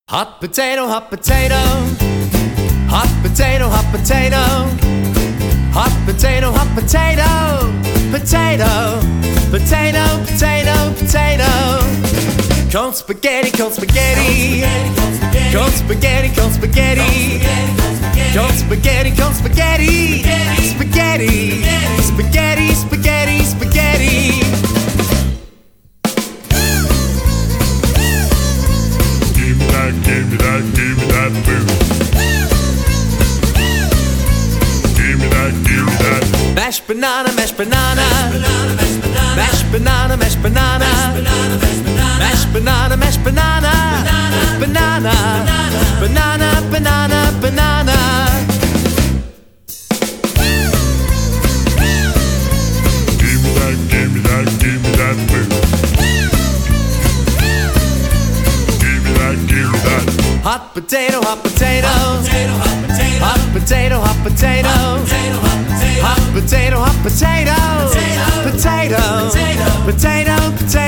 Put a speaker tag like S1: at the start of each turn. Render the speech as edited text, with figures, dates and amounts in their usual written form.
S1: Hot potato, hot potato. Hot potato, hot potato. Hot potato, hot potato. Potato, potato, potato, potato. Cold spaghetti, cold spaghetti. Cold spaghetti, cold spaghetti. Cold spaghetti, cold spaghetti. Spaghetti, spaghetti, spaghetti, spaghetti.
S2: Give me that food. Give me that.
S1: Mashed banana, mashed banana. Mashed banana, mashed banana. Mashed banana, mashed banana. Banana, banana, banana, banana.
S2: Give me that food. Give me that.
S1: Hot potato, hot potato. Hot potato, hot potato. Hot potato, hot potato. Potato, potato, potato.